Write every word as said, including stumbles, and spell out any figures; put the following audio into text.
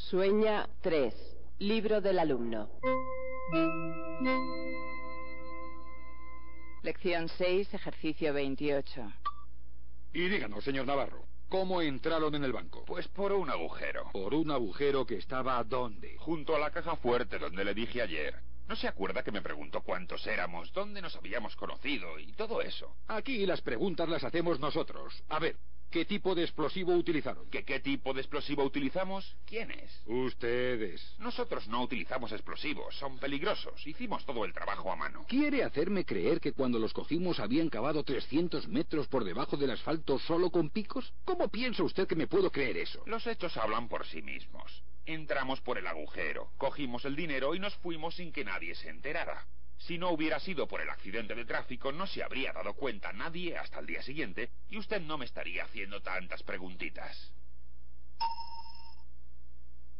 Sueña tres. Libro del alumno. Lección seis, ejercicio veintiocho. Y díganos, señor Navarro, ¿cómo entraron en el banco? Pues por un agujero. ¿Por un agujero que estaba dónde? Junto a la caja fuerte donde le dije ayer. ¿No se acuerda que me preguntó cuántos éramos, dónde nos habíamos conocido y todo eso? Aquí las preguntas las hacemos nosotros. A ver, ¿qué tipo de explosivo utilizaron? ¿Qué, qué tipo de explosivo utilizamos? ¿Quiénes? Ustedes. Nosotros no utilizamos explosivos, son peligrosos. Hicimos todo el trabajo a mano. ¿Quiere hacerme creer que cuando los cogimos habían cavado trescientos metros por debajo del asfalto solo con picos? ¿Cómo piensa usted que me puedo creer eso? Los hechos hablan por sí mismos. Entramos por el agujero, cogimos el dinero y nos fuimos sin que nadie se enterara. Si no hubiera sido por el accidente de tráfico, no se habría dado cuenta nadie hasta el día siguiente y usted no me estaría haciendo tantas preguntitas.